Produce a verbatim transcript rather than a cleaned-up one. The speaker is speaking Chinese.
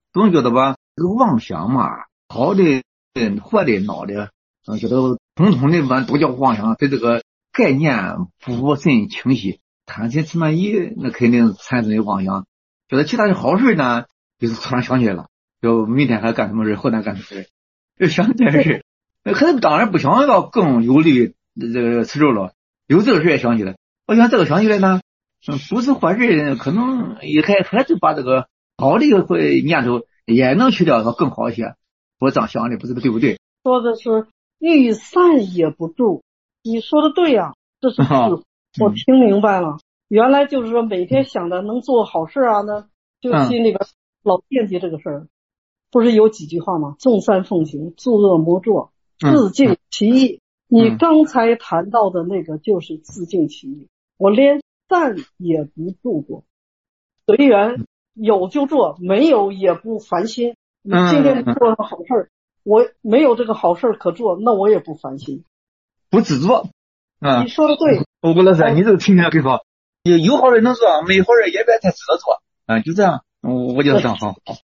总觉得吧，这个妄想嘛，好的、坏的、孬的，嗯，觉得统统的吧都叫妄想，对这个概念不甚清晰。贪嗔痴慢疑，那肯定产生的妄想。觉得其他的好事呢，就是突然想起来了，就明天还干什么事，后天干什么事，就想这件事。那可能当然不想到更有利这个吃肉了，有这个事也想起来。我想这个想起来呢，嗯，不是坏事，可能也还还是把这个好的一个会念头也能去掉，更好一些。我这样想的，不知道对不对？ 说的是欲散也不住，你说的对呀、啊，这是智慧、哦嗯、我听明白了。原来就是说每天想着能做好事啊，那就心里边老惦记这个事儿、嗯。不是有几句话吗？众善奉行，诸恶莫作，自净其意、嗯。你刚才谈到的那个就是自净其意。我连散也不住过，随缘，有就做，没有也不烦心。你今天做好事儿、嗯，我没有这个好事可做，那我也不烦心， 不执着。 啊，你说的对。 我跟老师，你这个听起来很好。有好事能做，没好事也别太执着做。啊，就这样，我我觉得这样好。